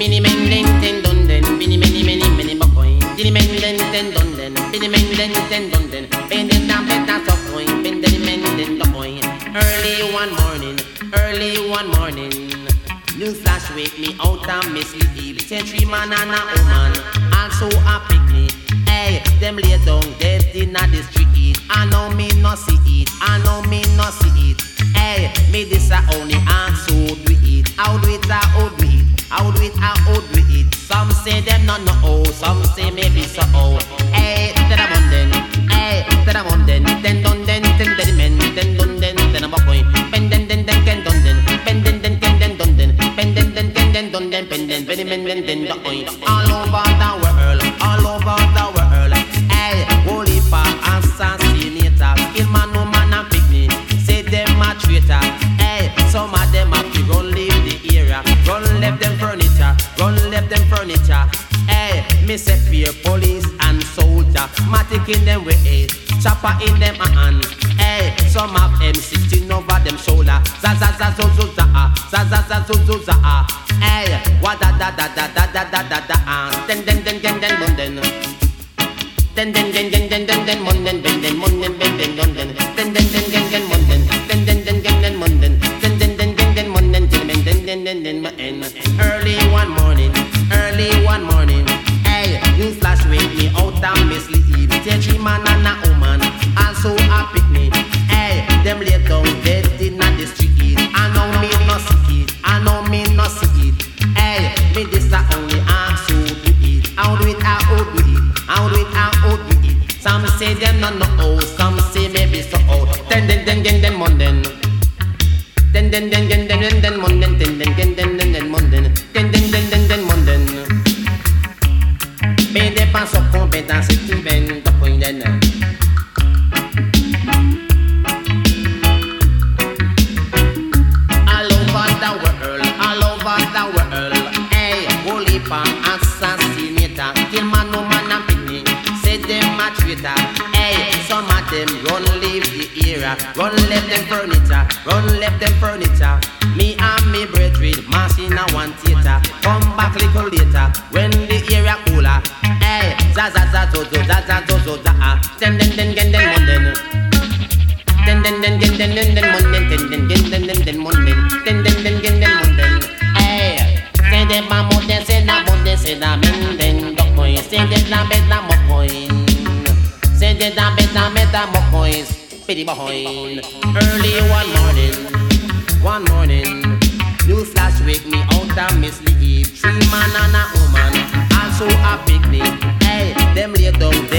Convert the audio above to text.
mini men den ten don den, mini many boy. Mini men den ten don den, mini men den ten don den. Ben den down better so boy, ben den men den the boy. Early one morning, news flash wake me out and miss sleep. Say 3 man and a woman, also a picnic. Hey, them lay down dead in the street. I know me no see it, Hey, me this a only ask who do it. How do it, how do it, how do it, how do it. Some say them not know, some say maybe so. Hey, ten a munden, hey, ten a munden, ten don den, ten den men, ten don den, ten a boy. Pen den ken don den, pen den ken den don den, pen den ken don den, pen den men den the boy. All over the world, hey, holy for assassinator, kill man, woman and picnic. Say them a traitor, hey, some of them have to run leave the area, run left them furniture, hey, me say fear police and soldier, matic in them way, chopper in them hand, hey, some of them sitting over them shoulder, za za za zo zo za hey, wa da da den munden. Den munden, den munden, den munden, den munden. Early one morning, hey, news flash wake me out and miss sleep. Say 3 man and a woman, also a picnic. Hey, them lay down dead in the street. I know me no see it, Hey, me this a only ask who do it. How do it. Some say them not know, some say maybe so. Den munden. Den munden. Mais des pas sur compétence et tu viens de point d'un. All over the world, hey, holy pan assassinator, kill man, woman and picnic, say them a traitor, hey, some of them run leave the era, run left them furniture, me and me brethren, mass in a one theater, come back little later, when the area cooler, hey, za zo den munden. Hey, say them a munden, say na menden, dog boy, say them na beta mokoin, say them na beta mokois, pity boy. Early one morning, news flash wake me out and miss sleep. 3 man and a woman, also a picnic. Hey, them lay down.